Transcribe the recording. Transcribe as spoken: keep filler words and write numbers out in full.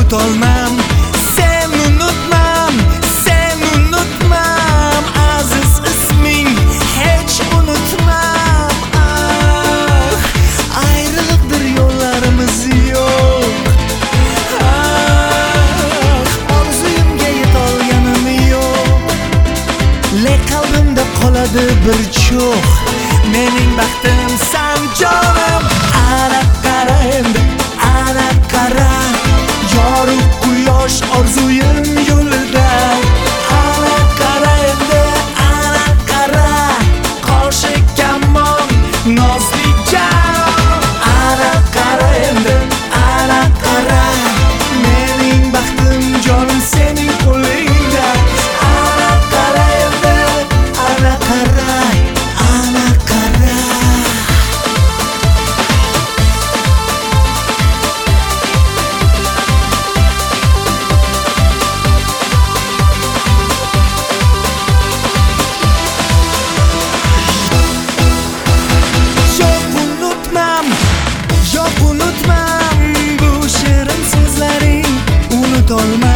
unutolmam. Sen unutmam, sen unutmam. Aziz isming hech unutmam. Ah, ayrılıkdır yollarımız yok. Ah, orzuyimga yetolganim yo'q. Lek qalbimda qoladi bir cho'q. Mening baxtimsan jonim. Ana qara endi, ana qara. Yorug' quyosh orzuyim yo'lida. Ana qara endi, ana qara. Qoshi kammon nozli jon. Ana qara endi, ana qara. Mening baxtim jonim sening qo'lingda. Ana qara endi, ana qara. Ana qara. Yo'q unutmam, yo'q unutmam. Bu shirin so'zlaring unutolmam.